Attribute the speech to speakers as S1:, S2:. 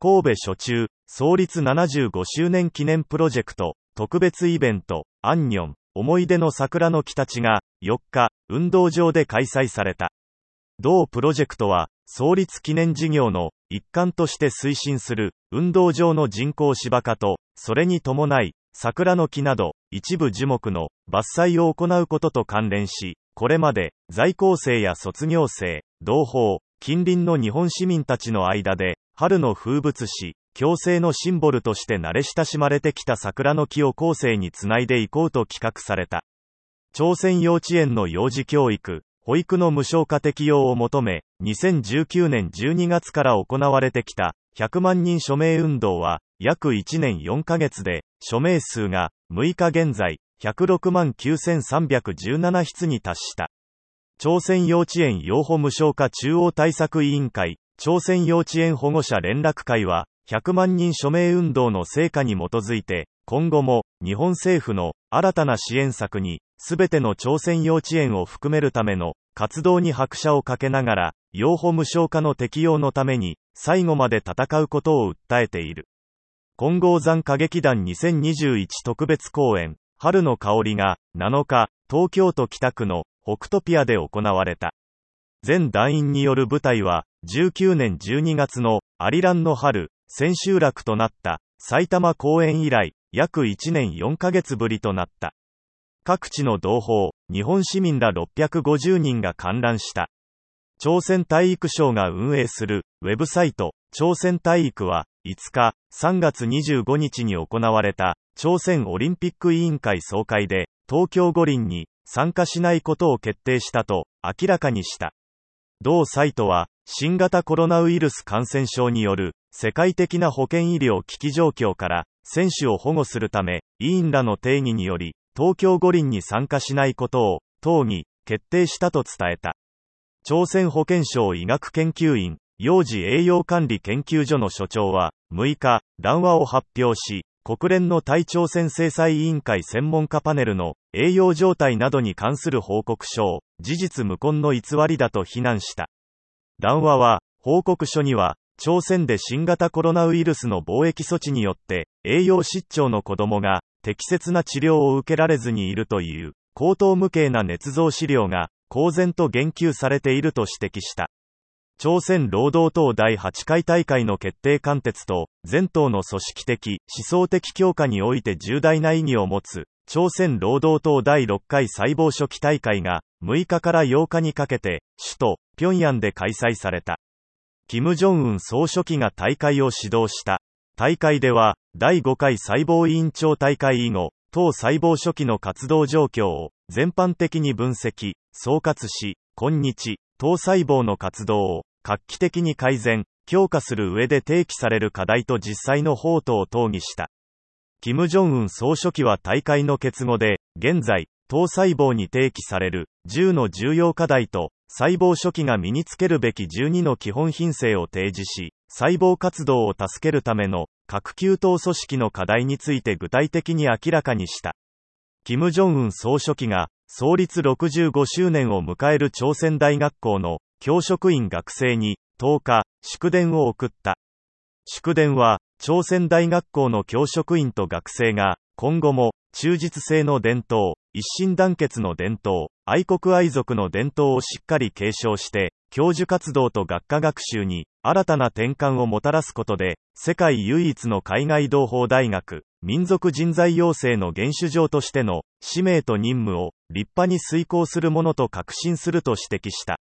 S1: 神戸初中、創立75周年記念プロジェクト、特別イベント、アンニョン、思い出の桜の木たちが、4日、運動場で開催された。同プロジェクトは、創立記念事業の一環として推進する、運動場の人工芝化と、それに伴い、桜の木など、一部樹木の伐採を行うことと関連し、これまで、在校生や卒業生、同胞、近隣の日本市民たちの間で、春の風物詩、共生のシンボルとして慣れ親しまれてきた桜の木を後世につないでいこうと企画された。朝鮮幼稚園の幼児教育、保育の無償化適用を求め、2019年12月から行われてきた100万人署名運動は、約1年4ヶ月で、署名数が6日現在、106万9317筆に達した。朝鮮幼稚園養護無償化中央対策委員会、朝鮮幼稚園保護者連絡会は、100万人署名運動の成果に基づいて、今後も日本政府の新たな支援策に、すべての朝鮮幼稚園を含めるための活動に拍車をかけながら、養護無償化の適用のために、最後まで戦うことを訴えている。金剛山歌劇団2021特別公演、春の香りが7日、東京都北区の北トピアで行われた。全団員による舞台は、19年12月のアリランの春、千秋楽となった埼玉公演以来、約1年4ヶ月ぶりとなった。各地の同胞、日本市民ら650人が観覧した。朝鮮体育省が運営するウェブサイト、朝鮮体育は5日、3月25日に行われた朝鮮オリンピック委員会総会で東京五輪に参加しないことを決定したと明らかにした。同サイトは新型コロナウイルス感染症による世界的な保健医療危機状況から選手を保護するため委員らの定義により東京五輪に参加しないことを党に決定したと伝えた。朝鮮保健省医学研究院幼児栄養管理研究所の所長は6日談話を発表し、国連の対朝鮮制裁委員会専門家パネルの栄養状態などに関する報告書を事実無根の偽りだと非難した。談話は報告書には朝鮮で新型コロナウイルスの防疫措置によって栄養失調の子供が適切な治療を受けられずにいるという荒唐無稽な捏造資料が公然と言及されていると指摘した。朝鮮労働党第8回大会の決定貫徹と全党の組織的、思想的強化において重大な意義を持つ朝鮮労働党第6回細胞初期大会が6日から8日にかけて首都平壌で開催された。金正恩総書記が大会を指導した。大会では第5回細胞委員長大会以後、党細胞初期の活動状況を全般的に分析、総括し、今日、党細胞の活動を画期的に改善、強化する上で提起される課題と実際の法とを討議した。金正恩総書記は大会の結語で、現在、党細胞に提起される10の重要課題と、細胞初期が身につけるべき12の基本品性を提示し、細胞活動を助けるための各級党組織の課題について具体的に明らかにした。金正恩総書記が創立65周年を迎える朝鮮大学校の教職員学生に10日、祝電を送った。祝電は朝鮮大学校の教職員と学生が今後も忠実性の伝統、一心団結の伝統、愛国愛族の伝統をしっかり継承して、教授活動と学科学習に新たな転換をもたらすことで、世界唯一の海外同胞大学、民族人材養成の原種場としての使命と任務を立派に遂行するものと確信すると指摘した。